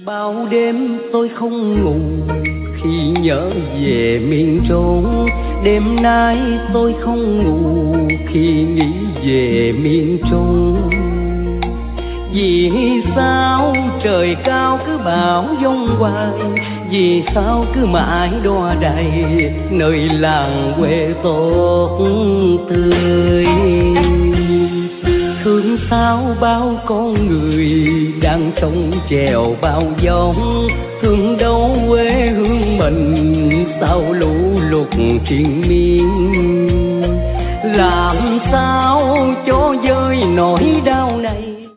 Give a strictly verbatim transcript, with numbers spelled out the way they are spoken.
Bao đêm tôi không ngủ khi nhớ về miền trốn, đêm nay tôi không ngủ khi nghĩ về miền trung. Vì sao trời cao cứ bão giông hoài, vì sao cứ mãi đo đầy nơi làng quê tốt tươi. Thương sao bao con người đang sống chèo bao giông, thương đâu quê hương mình sao lũ lụt triền miên. Làm sao cho vơi nỗi đau này